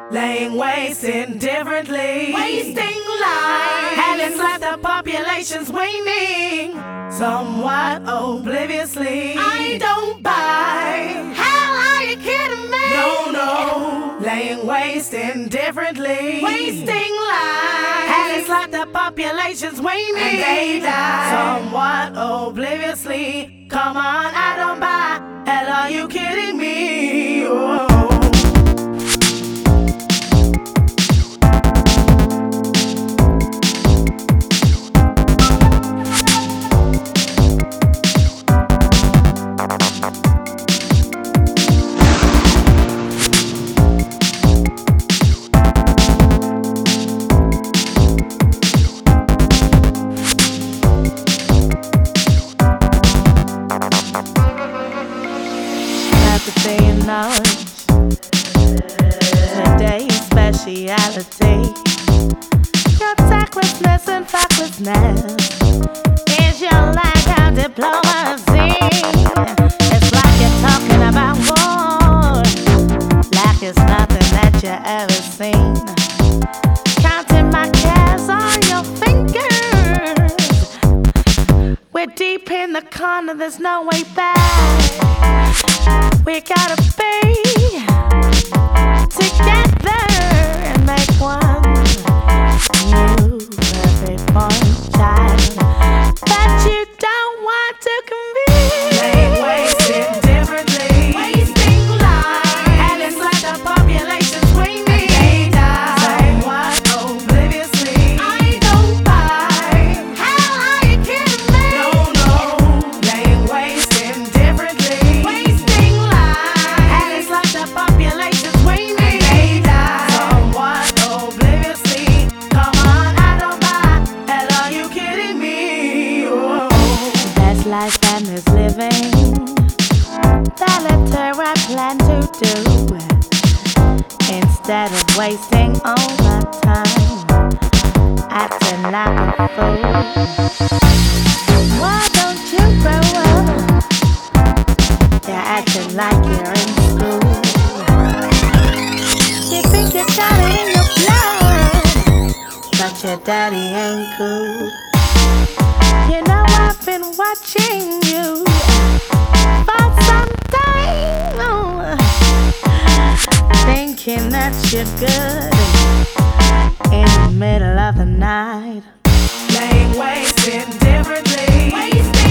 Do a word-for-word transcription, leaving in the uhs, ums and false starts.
laying waste indifferently, wasting lives, and it's like the population's waning, somewhat obliviously. I don't buy. Hell, are you kidding me? No, no, laying waste indifferently, wasting lives, and it's like the population's waning, and they die somewhat obliviously. Come on, I don't buy. Hell, are you kidding me? Oh. Today's speciality, your tactlessness and factlessness is your lack of diplomacy. It's like you're talking about war, like it's nothing that you ever seen. Counting my cares on your fingers. We're deep in the corner, there's no way back. We gotta be together and make one new perfect point, child. But you don't want to convince. Laying waste indifferently, wasting lives, and it's like the population's waning, and they die somewhat obliviously. I don't buy. Hell, are you kidding me? No, no, laying waste indifferently, wasting lives, and it's like the population's waning, and they die somewhat obliviously. Come on, I don't buy. Hell, are you kidding me? Oh. Best life and is living. The letter I plan to do, instead of wasting all my time acting like a fool. Why don't you grow up? You're acting like you're in school. You think you got it in your blood, but your daddy ain't cool. You know I've been watching you for some time, oh, thinking that you're good in the middle of the night. Laying waste indifferently, Wasting